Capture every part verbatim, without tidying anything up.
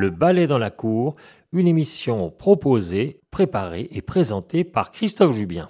Le ballet dans la cour, une émission proposée, préparée et présentée par Christophe Jubien.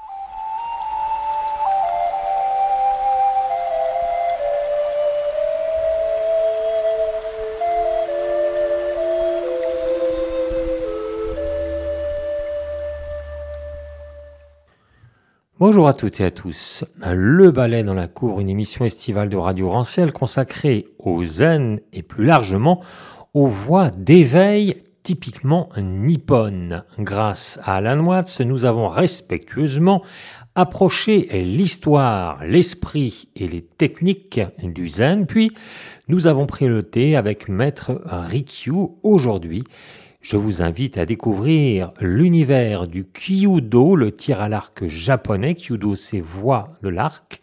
Bonjour à toutes et à tous. Le ballet dans la cour, une émission estivale de Radio Ranciel consacrée au zen et plus largement aux voies d'éveil typiquement nippones. Grâce à Alan Watts, nous avons respectueusement approché l'histoire, l'esprit et les techniques du zen, puis nous avons pris le thé avec Maître Rikyu. Aujourd'hui, je vous invite à découvrir l'univers du kyudo, le tir à l'arc japonais. Kyudo, c'est voie de l'arc.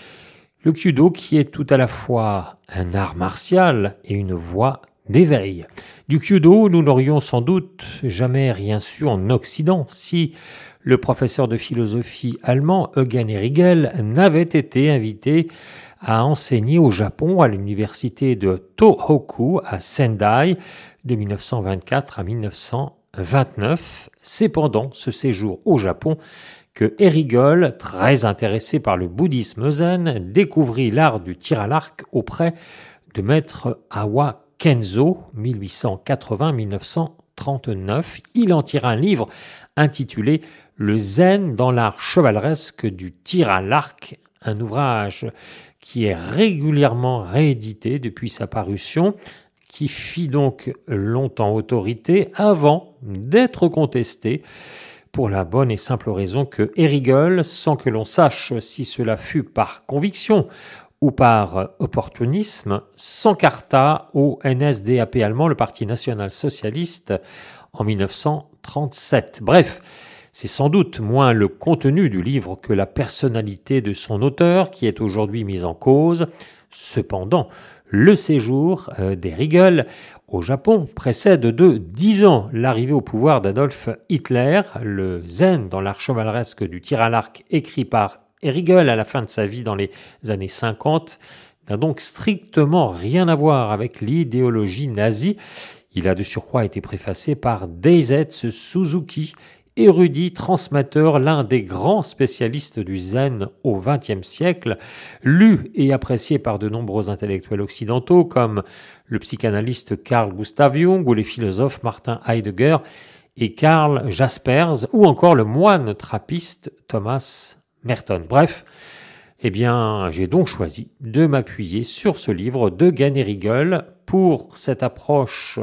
Le kyudo qui est tout à la fois un art martial et une voie d'éveil. Du kyudo, nous n'aurions sans doute jamais rien su en Occident si le professeur de philosophie allemand Eugen Herrigel n'avait été invité à enseigner au Japon à l'université de Tohoku à Sendai de mille neuf cent vingt-quatre à mille neuf cent vingt-neuf. C'est pendant ce séjour au Japon que Herrigel, très intéressé par le bouddhisme zen, découvrit l'art du tir à l'arc auprès de maître Awa Kenzo, mille huit cent quatre-vingts à mille neuf cent trente-neuf. Il en tira un livre intitulé « Le zen dans l'art chevaleresque du tir à l'arc », un ouvrage qui est régulièrement réédité depuis sa parution, qui fit donc longtemps autorité avant d'être contesté pour la bonne et simple raison que Herrigel, sans que l'on sache si cela fut par conviction ou par opportunisme, s'encarta au N S D A P allemand, le Parti national-socialiste, en mille neuf cent trente-sept. Bref, c'est sans doute moins le contenu du livre que la personnalité de son auteur qui est aujourd'hui mise en cause. Cependant, le séjour d'Herrigel au Japon précède de dix ans l'arrivée au pouvoir d'Adolf Hitler. Le zen dans l'art chevaleresque du tir à l'arc, écrit par Herrigel à la fin de sa vie dans les années cinquante, n'a donc strictement rien à voir avec l'idéologie nazie. Il a de surcroît été préfacé par Daisetsu Suzuki, érudit, transmetteur, l'un des grands spécialistes du zen au vingtième siècle, lu et apprécié par de nombreux intellectuels occidentaux comme le psychanalyste Carl Gustav Jung ou les philosophes Martin Heidegger et Karl Jaspers ou encore le moine trappiste Thomas Merton. Bref, eh bien, j'ai donc choisi de m'appuyer sur ce livre d'Eugen Herrigel pour cette approche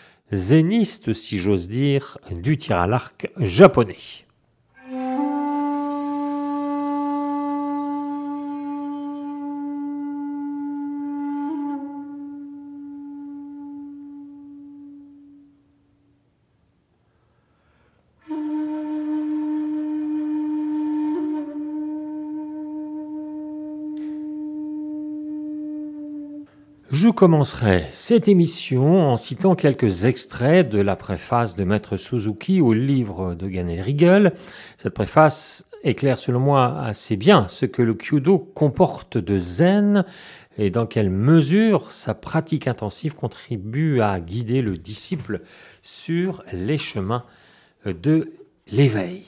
zéniste, si j'ose dire, du tir à l'arc japonais. Je commencerai cette émission en citant quelques extraits de la préface de Maître Suzuki au livre d'Eugen Herrigel. Cette préface éclaire selon moi assez bien ce que le kyudo comporte de zen et dans quelle mesure sa pratique intensive contribue à guider le disciple sur les chemins de l'éveil.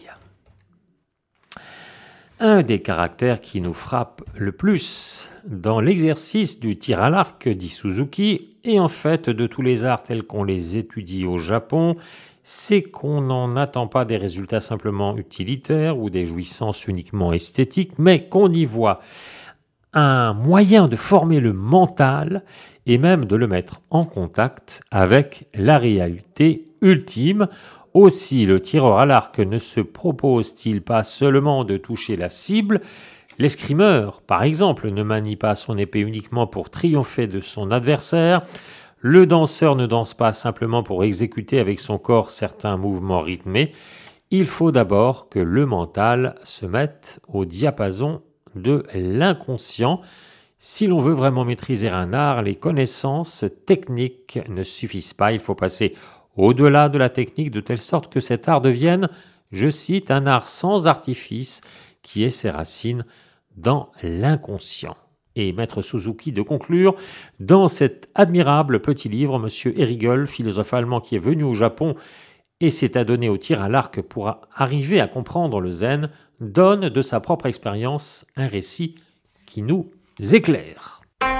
Un des caractères qui nous frappe le plus dans l'exercice du tir à l'arc, dit Suzuki, et en fait de tous les arts tels qu'on les étudie au Japon, c'est qu'on n'en attend pas des résultats simplement utilitaires ou des jouissances uniquement esthétiques, mais qu'on y voit un moyen de former le mental et même de le mettre en contact avec la réalité ultime. Aussi, le tireur à l'arc ne se propose-t-il pas seulement de toucher la cible? L'escrimeur, par exemple, ne manie pas son épée uniquement pour triompher de son adversaire. Le danseur ne danse pas simplement pour exécuter avec son corps certains mouvements rythmés. Il faut d'abord que le mental se mette au diapason de l'inconscient. Si l'on veut vraiment maîtriser un art, les connaissances techniques ne suffisent pas. Il faut passer au-delà de la technique de telle sorte que cet art devienne, je cite, un art sans artifice qui ait ses racines dans l'inconscient. et Maître Suzuki de conclure dans cet admirable petit livre. M. Erigel, philosophe allemand qui est venu au Japon et s'est adonné au tir à l'arc pour arriver à comprendre le zen, donne de sa propre expérience un récit qui nous éclaire.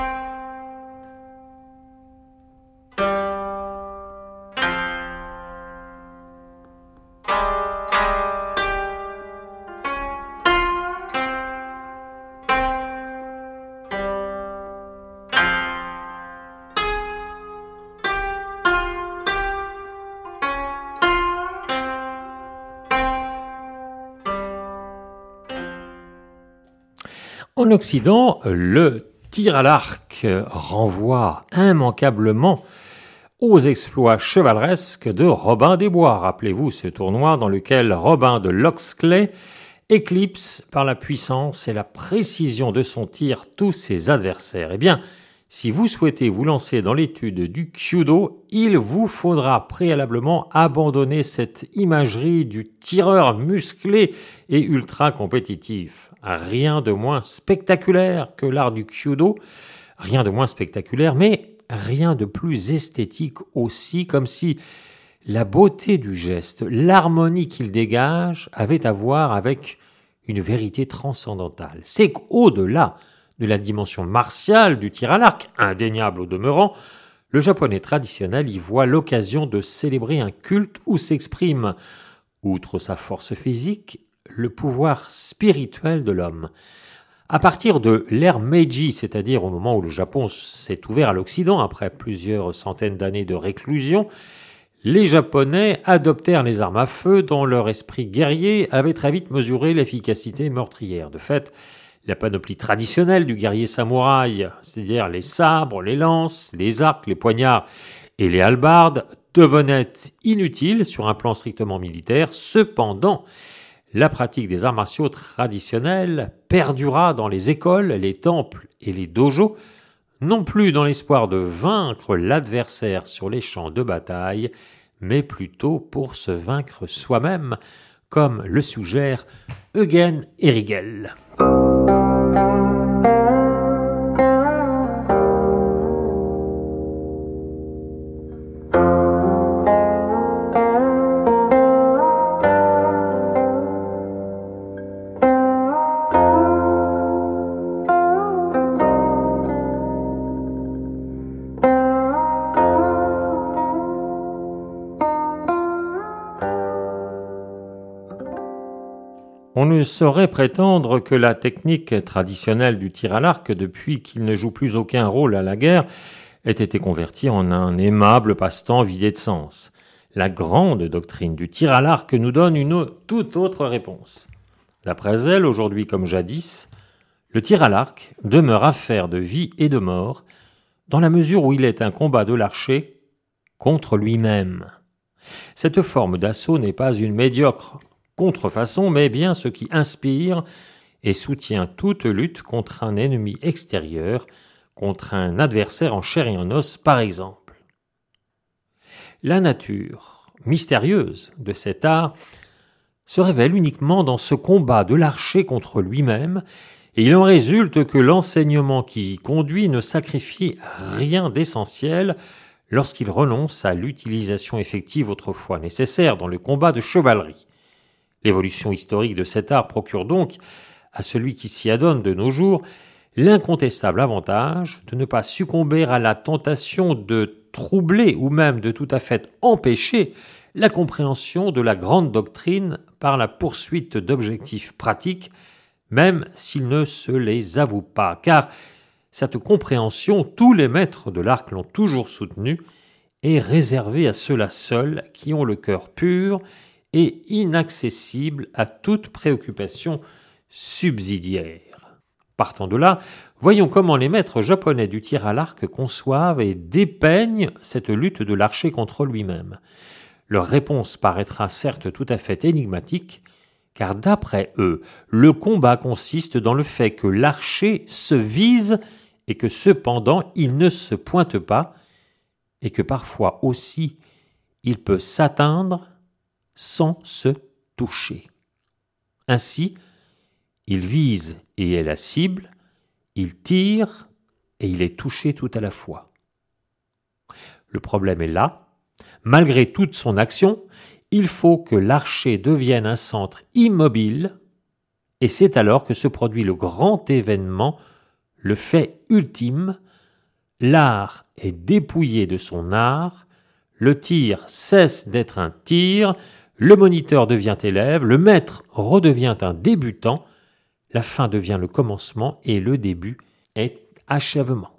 En Occident, le tir à l'arc renvoie immanquablement aux exploits chevaleresques de Robin des Bois. Rappelez-vous ce tournoi dans lequel Robin de Locksley éclipse par la puissance et la précision de son tir tous ses adversaires. Eh bien, si vous souhaitez vous lancer dans l'étude du Kyudo, il vous faudra préalablement abandonner cette imagerie du tireur musclé et ultra compétitif. Rien de moins spectaculaire que l'art du Kyudo, rien de moins spectaculaire, mais rien de plus esthétique aussi, comme si la beauté du geste, l'harmonie qu'il dégage avait à voir avec une vérité transcendantale. C'est qu'au-delà de la dimension martiale du tir à l'arc, indéniable au demeurant, le japonais traditionnel y voit l'occasion de célébrer un culte où s'exprime, outre sa force physique, le pouvoir spirituel de l'homme. À partir de l'ère Meiji, c'est-à-dire au moment où le Japon s'est ouvert à l'Occident après plusieurs centaines d'années de réclusion, les Japonais adoptèrent les armes à feu dont leur esprit guerrier avait très vite mesuré l'efficacité meurtrière. De fait, la panoplie traditionnelle du guerrier samouraï, c'est-à-dire les sabres, les lances, les arcs, les poignards et les hallebardes, devenait inutile sur un plan strictement militaire. Cependant, la pratique des arts martiaux traditionnels perdura dans les écoles, les temples et les dojos, non plus dans l'espoir de vaincre l'adversaire sur les champs de bataille, mais plutôt pour se vaincre soi-même, comme le suggère Eugen Erigel. On ne saurait prétendre que la technique traditionnelle du tir à l'arc, depuis qu'il ne joue plus aucun rôle à la guerre, ait été convertie en un aimable passe-temps vidé de sens. La grande doctrine du tir à l'arc nous donne une toute autre réponse. D'après elle, aujourd'hui comme jadis, le tir à l'arc demeure affaire de vie et de mort, dans la mesure où il est un combat de l'archer contre lui-même. Cette forme d'assaut n'est pas une médiocre contrefaçon, mais bien ce qui inspire et soutient toute lutte contre un ennemi extérieur, contre un adversaire en chair et en os, par exemple. La nature mystérieuse de cet art se révèle uniquement dans ce combat de l'archer contre lui-même, et il en résulte que l'enseignement qui y conduit ne sacrifie rien d'essentiel lorsqu'il renonce à l'utilisation effective autrefois nécessaire dans le combat de chevalerie. L'évolution historique de cet art procure donc à celui qui s'y adonne de nos jours l'incontestable avantage de ne pas succomber à la tentation de troubler ou même de tout à fait empêcher la compréhension de la grande doctrine par la poursuite d'objectifs pratiques, même s'ils ne se les avouent pas, car cette compréhension, tous les maîtres de l'arc l'ont toujours soutenue, est réservée à ceux-là seuls qui ont le cœur pur et inaccessible à toute préoccupation subsidiaire. Partant de là, voyons comment les maîtres japonais du tir à l'arc conçoivent et dépeignent cette lutte de l'archer contre lui-même. Leur réponse paraîtra certes tout à fait énigmatique, car d'après eux, le combat consiste dans le fait que l'archer se vise et que cependant il ne se pointe pas, et que parfois aussi il peut s'atteindre sans se toucher. Ainsi, il vise et est la cible, il tire et il est touché tout à la fois. Le problème est là. Malgré toute son action, il faut que l'archer devienne un centre immobile, et c'est alors que se produit le grand événement, le fait ultime. L'art est dépouillé de son art, le tir cesse d'être un tir, le moniteur devient élève, le maître redevient un débutant, la fin devient le commencement et le début est achèvement.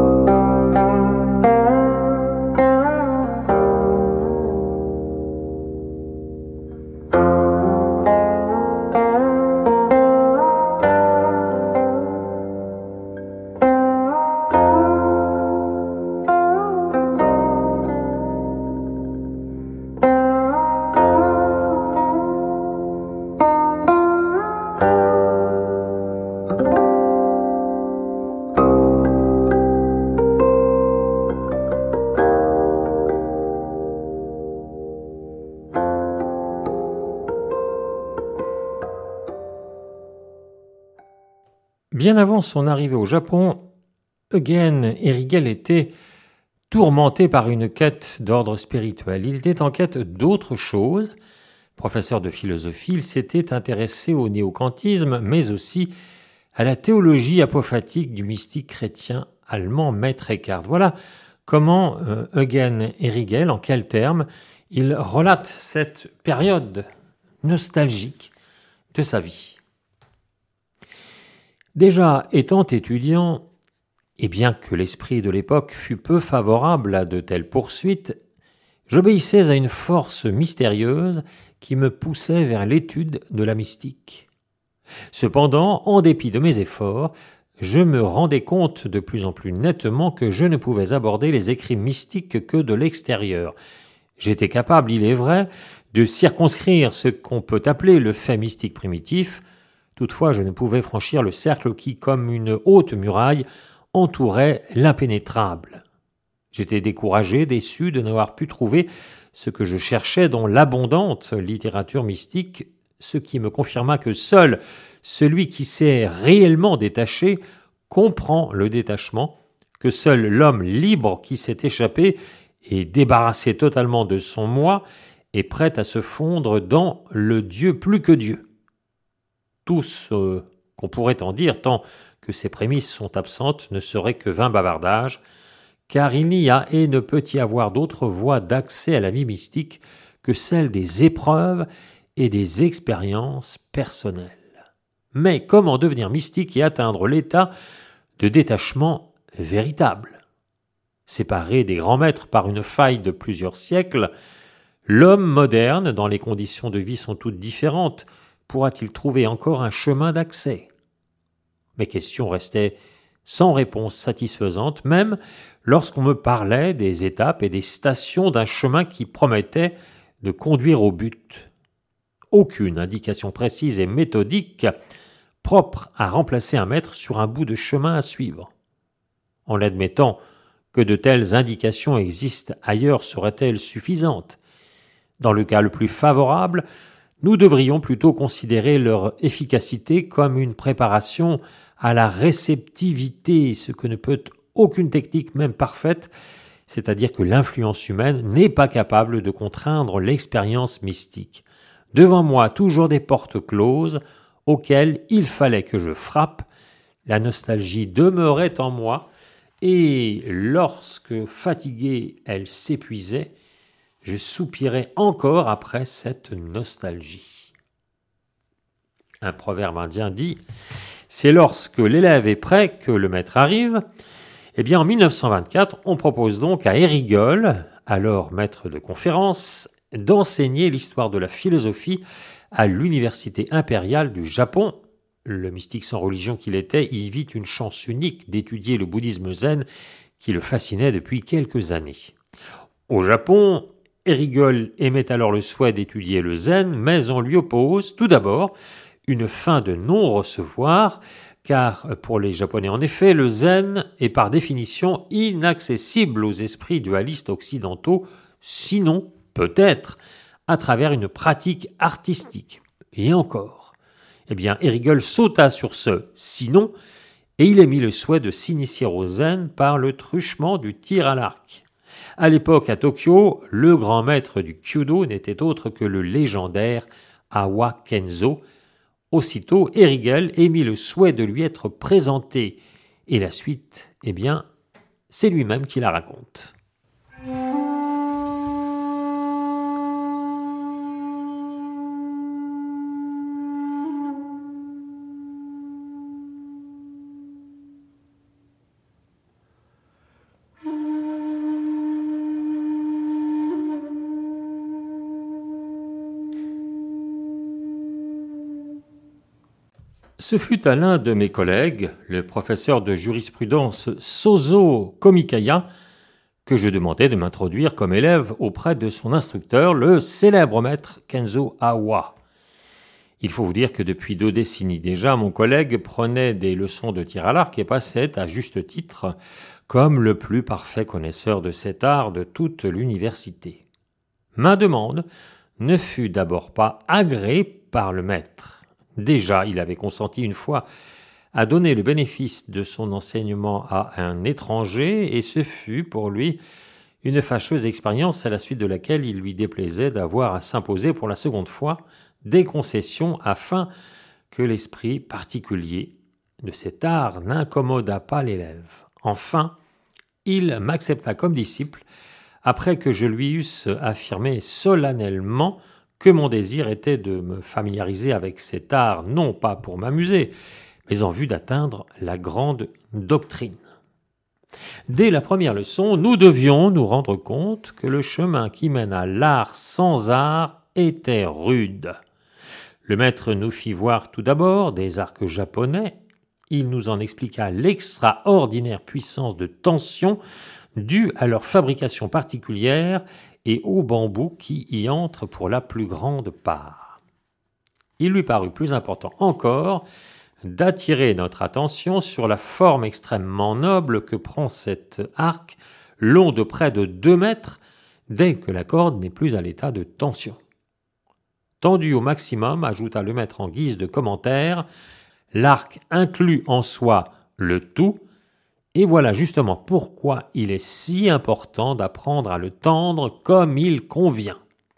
Bien avant son arrivée au Japon, Eugen Herrigel était tourmenté par une quête d'ordre spirituel. Il était en quête d'autre chose. Professeur de philosophie, il s'était intéressé au néokantisme, mais aussi à la théologie apophatique du mystique chrétien allemand Maître Eckhart. Voilà comment euh, Eugen Herrigel, en quels termes, il relate cette période nostalgique de sa vie. Déjà étant étudiant, et bien que l'esprit de l'époque fût peu favorable à de telles poursuites, j'obéissais à une force mystérieuse qui me poussait vers l'étude de la mystique. Cependant, en dépit de mes efforts, je me rendais compte de plus en plus nettement que je ne pouvais aborder les écrits mystiques que de l'extérieur. J'étais capable, il est vrai, de circonscrire ce qu'on peut appeler le fait mystique primitif. Toutefois, je ne pouvais franchir le cercle qui, comme une haute muraille, entourait l'impénétrable. J'étais découragé, déçu de n'avoir pu trouver ce que je cherchais dans l'abondante littérature mystique, ce qui me confirma que seul celui qui s'est réellement détaché comprend le détachement, que seul l'homme libre qui s'est échappé et débarrassé totalement de son moi est prêt à se fondre dans le Dieu plus que Dieu. Tout ce qu'on pourrait en dire, tant que ces prémices sont absentes, ne serait que vain bavardage, car il n'y a et ne peut y avoir d'autre voie d'accès à la vie mystique que celle des épreuves et des expériences personnelles. Mais comment devenir mystique et atteindre l'état de détachement véritable ? Séparé des grands maîtres par une faille de plusieurs siècles, l'homme moderne, dont les conditions de vie sont toutes différentes, pourra-t-il trouver encore un chemin d'accès ? Mes questions restaient sans réponse satisfaisante, même lorsqu'on me parlait des étapes et des stations d'un chemin qui promettait de conduire au but. Aucune indication précise et méthodique propre à remplacer un maître sur un bout de chemin à suivre. En admettant que de telles indications existent ailleurs seraient-elles suffisantes ? Dans le cas le plus favorable, nous devrions plutôt considérer leur efficacité comme une préparation à la réceptivité, ce que ne peut aucune technique, même parfaite, c'est-à-dire que l'influence humaine n'est pas capable de contraindre l'expérience mystique. Devant moi, toujours des portes closes, auxquelles il fallait que je frappe. La nostalgie demeurait en moi, et lorsque, fatiguée, elle s'épuisait, je soupirais encore après cette nostalgie. Un proverbe indien dit « C'est lorsque l'élève est prêt que le maître arrive ». Eh bien, en mille neuf cent vingt-quatre, on propose donc à Herrigel, alors maître de conférence, d'enseigner l'histoire de la philosophie à l'université impériale du Japon. Le mystique sans religion qu'il était y vit une chance unique d'étudier le bouddhisme zen qui le fascinait depuis quelques années. Au Japon, Herrigel émet alors le souhait d'étudier le zen, mais on lui oppose tout d'abord une fin de non-recevoir, car pour les Japonais en effet, le zen est par définition inaccessible aux esprits dualistes occidentaux, sinon peut-être à travers une pratique artistique. Et encore, eh bien Herrigel sauta sur ce « sinon » et il émit le souhait de s'initier au zen par le truchement du tir à l'arc. À l'époque, à Tokyo, le grand maître du Kyudo n'était autre que le légendaire Awa Kenzo. Aussitôt, Erigel émit le souhait de lui être présenté. Et la suite, eh bien, c'est lui-même qui la raconte. Ce fut à l'un de mes collègues, le professeur de jurisprudence Sozo Komikaya, que je demandai de m'introduire comme élève auprès de son instructeur, le célèbre maître Kenzo Awa. Il faut vous dire que depuis deux décennies déjà, mon collègue prenait des leçons de tir à l'arc et passait, à juste titre, comme le plus parfait connaisseur de cet art de toute l'université. Ma demande ne fut d'abord pas agréée par le maître. Déjà, il avait consenti une fois à donner le bénéfice de son enseignement à un étranger, et ce fut pour lui une fâcheuse expérience à la suite de laquelle il lui déplaisait d'avoir à s'imposer pour la seconde fois des concessions afin que l'esprit particulier de cet art n'incommodât pas l'élève. Enfin, il m'accepta comme disciple après que je lui eusse affirmé solennellement que mon désir était de me familiariser avec cet art, non pas pour m'amuser, mais en vue d'atteindre la grande doctrine. Dès la première leçon, nous devions nous rendre compte que le chemin qui mène à l'art sans art était rude. Le maître nous fit voir tout d'abord des arcs japonais. Il nous en expliqua l'extraordinaire puissance de tension due à leur fabrication particulière et au bambou qui y entre pour la plus grande part. Il lui parut plus important encore d'attirer notre attention sur la forme extrêmement noble que prend cet arc, long de près de deux mètres, dès que la corde n'est plus à l'état de tension. Tendu au maximum, ajouta le maître en guise de commentaire, l'arc inclut en soi le tout, et voilà justement pourquoi il est si important d'apprendre à le tendre comme il convient.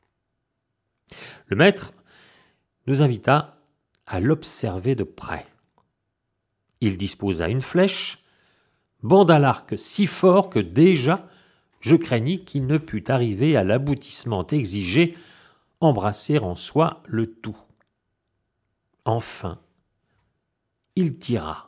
Le maître nous invita à l'observer de près. Il disposa une flèche, banda l'arc si fort que déjà je craignis qu'il ne pût arriver à l'aboutissement exigé, embrasser en soi le tout. Enfin, il tira.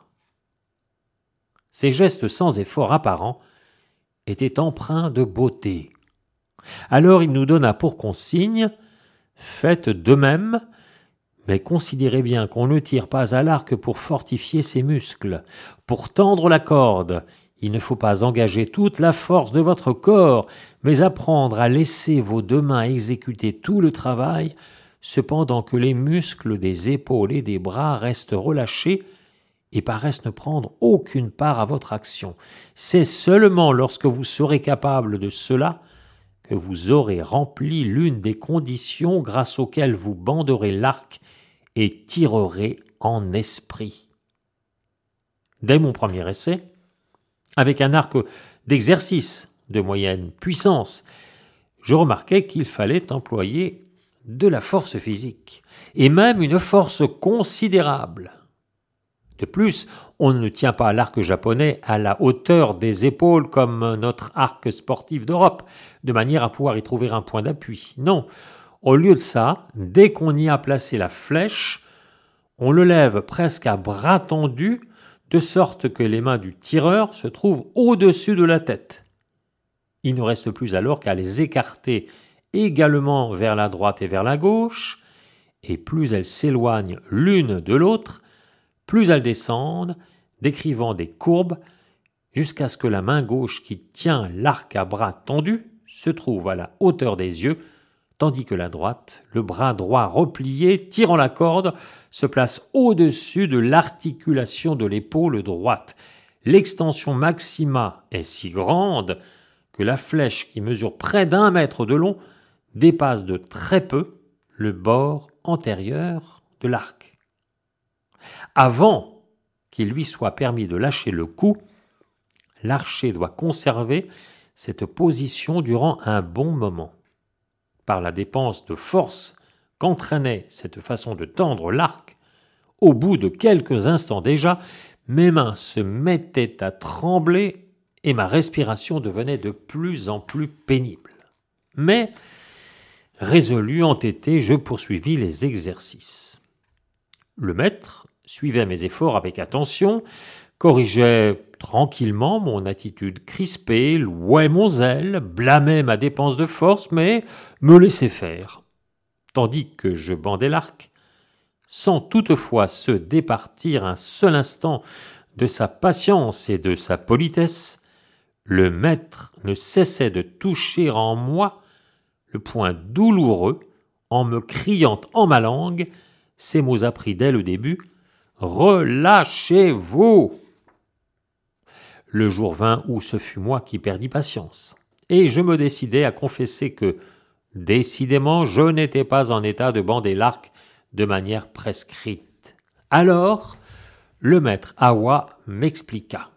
Ses gestes sans effort apparent étaient empreints de beauté. Alors il nous donna pour consigne « Faites de même, mais considérez bien qu'on ne tire pas à l'arc pour fortifier ses muscles. Pour tendre la corde, il ne faut pas engager toute la force de votre corps, mais apprendre à laisser vos deux mains exécuter tout le travail, cependant que les muscles des épaules et des bras restent relâchés et paraissent ne prendre aucune part à votre action. C'est seulement lorsque vous serez capable de cela que vous aurez rempli l'une des conditions grâce auxquelles vous banderez l'arc et tirerez en esprit. Dès mon premier essai, avec un arc d'exercice de moyenne puissance, je remarquai qu'il fallait employer de la force physique, et même une force considérable. De plus, on ne tient pas l'arc japonais à la hauteur des épaules comme notre arc sportif d'Europe, de manière à pouvoir y trouver un point d'appui. Non, au lieu de ça, dès qu'on y a placé la flèche, on le lève presque à bras tendus, de sorte que les mains du tireur se trouvent au-dessus de la tête. Il ne reste plus alors qu'à les écarter également vers la droite et vers la gauche, et plus elles s'éloignent l'une de l'autre, plus elles descendent, décrivant des courbes, jusqu'à ce que la main gauche qui tient l'arc à bras tendu se trouve à la hauteur des yeux, tandis que la droite, le bras droit replié, tirant la corde, se place au-dessus de l'articulation de l'épaule droite. L'extension maxima est si grande que la flèche, qui mesure près d'un mètre de long, dépasse de très peu le bord antérieur de l'arc. Avant qu'il lui soit permis de lâcher le coup, l'archer doit conserver cette position durant un bon moment. Par la dépense de force qu'entraînait cette façon de tendre l'arc, au bout de quelques instants déjà, mes mains se mettaient à trembler et ma respiration devenait de plus en plus pénible. Mais, résolu, entêté, je poursuivis les exercices. Le maître suivait mes efforts avec attention, corrigeait tranquillement mon attitude crispée, louait mon zèle, blâmait ma dépense de force, mais me laissait faire. Tandis que je bandais l'arc, sans toutefois se départir un seul instant de sa patience et de sa politesse, le maître ne cessait de toucher en moi le point douloureux en me criant en ma langue ces mots appris dès le début « Relâchez-vous » Le jour vint où ce fut moi qui perdis patience, et je me décidai à confesser que, décidément, je n'étais pas en état de bander l'arc de manière prescrite. Alors, le maître Awa m'expliqua.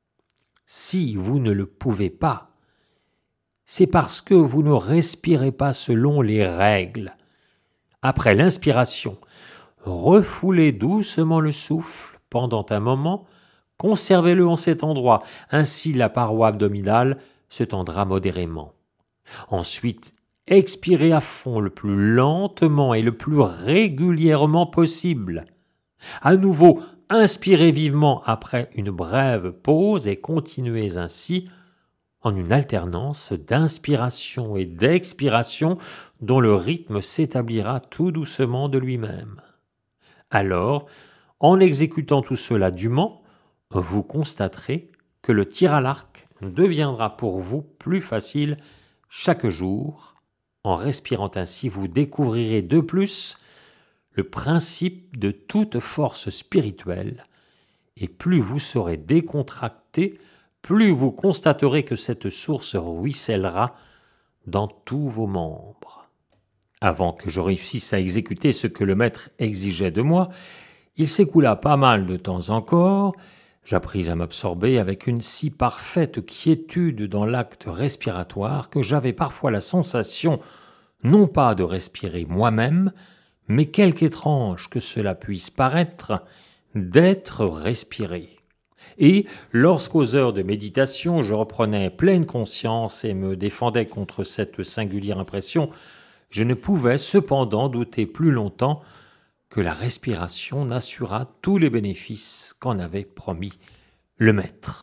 Si vous ne le pouvez pas, c'est parce que vous ne respirez pas selon les règles. Après l'inspiration, refoulez doucement le souffle pendant un moment, conservez-le en cet endroit, ainsi la paroi abdominale se tendra modérément. Ensuite, expirez à fond le plus lentement et le plus régulièrement possible. À nouveau, inspirez vivement après une brève pause et continuez ainsi en une alternance d'inspiration et d'expiration dont le rythme s'établira tout doucement de lui-même. Alors, en exécutant tout cela dûment, vous constaterez que le tir à l'arc deviendra pour vous plus facile chaque jour. En respirant ainsi, vous découvrirez de plus le principe de toute force spirituelle, et plus vous serez décontracté, plus vous constaterez que cette source ruissellera dans tous vos membres. Avant que je réussisse à exécuter ce que le maître exigeait de moi, il s'écoula pas mal de temps encore. J'appris à m'absorber avec une si parfaite quiétude dans l'acte respiratoire que j'avais parfois la sensation non pas de respirer moi-même, mais quelque étrange que cela puisse paraître, d'être respiré. Et lorsqu'aux heures de méditation je reprenais pleine conscience et me défendais contre cette singulière impression, je ne pouvais cependant douter plus longtemps que la respiration n'assurât tous les bénéfices qu'en avait promis le maître.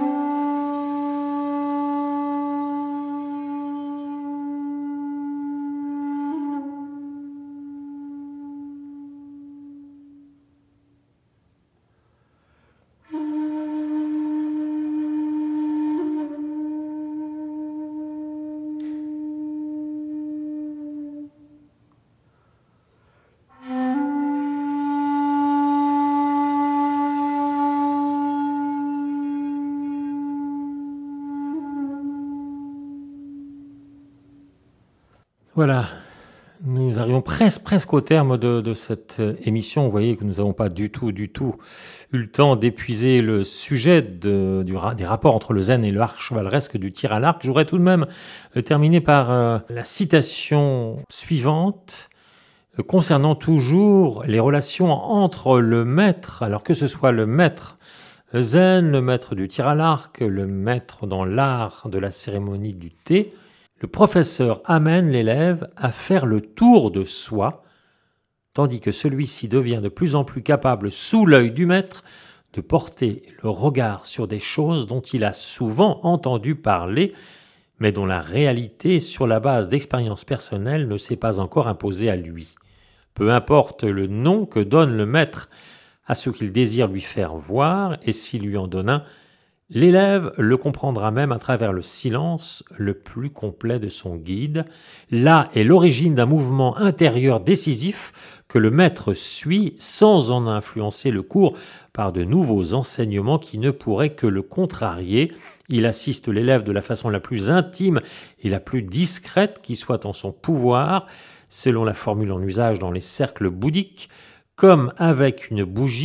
Voilà, nous arrivons presque, presque au terme de, de cette émission. Vous voyez que nous n'avons pas du tout, du tout eu le temps d'épuiser le sujet de, du, des rapports entre le zen et l'art chevaleresque du tir à l'arc. Je voudrais tout de même terminer par euh, la citation suivante euh, concernant toujours les relations entre le maître, alors que ce soit le maître zen, le maître du tir à l'arc, le maître dans l'art de la cérémonie du thé. Le professeur amène l'élève à faire le tour de soi, tandis que celui-ci devient de plus en plus capable, sous l'œil du maître, de porter le regard sur des choses dont il a souvent entendu parler, mais dont la réalité, sur la base d'expériences personnelles, ne s'est pas encore imposée à lui. Peu importe le nom que donne le maître à ce qu'il désire lui faire voir, et s'il lui en donne un, l'élève le comprendra même à travers le silence le plus complet de son guide. Là est l'origine d'un mouvement intérieur décisif que le maître suit sans en influencer le cours par de nouveaux enseignements qui ne pourraient que le contrarier. Il assiste l'élève de la façon la plus intime et la plus discrète qui soit en son pouvoir, selon la formule en usage dans les cercles bouddhiques, comme avec une bougie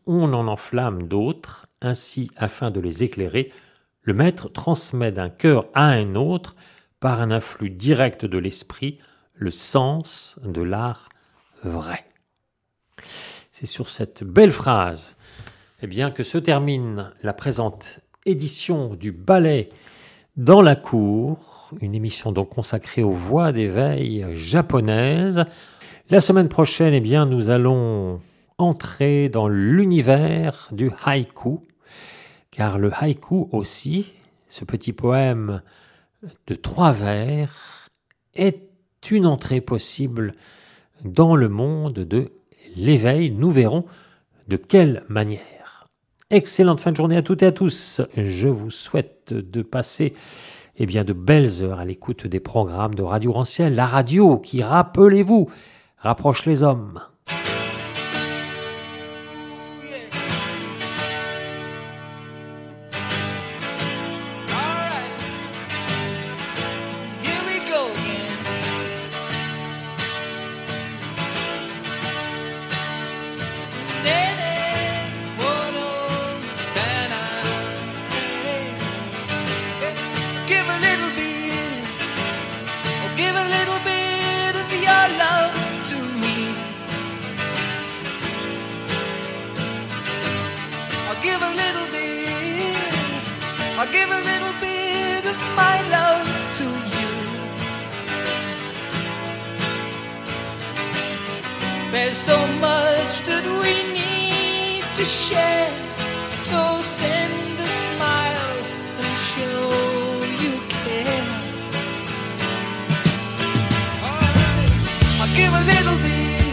on en enflamme d'autres. Ainsi, afin de les éclairer, le maître transmet d'un cœur à un autre, par un influx direct de l'esprit, le sens de l'art vrai. C'est sur cette belle phrase eh bien, que se termine la présente édition du ballet dans la cour, une émission donc consacrée aux voix d'éveil japonaises. La semaine prochaine, eh bien, nous allons entrer dans l'univers du haïku, car le haïku aussi, ce petit poème de trois vers, est une entrée possible dans le monde de l'éveil. Nous verrons de quelle manière. Excellente fin de journée à toutes et à tous. Je vous souhaite de passer eh bien, de belles heures à l'écoute des programmes de Radio Rancière, la radio qui, rappelez-vous, rapproche les hommes. There's so much that we need to share, so send a smile and show you care. All right. I'll give a little bit.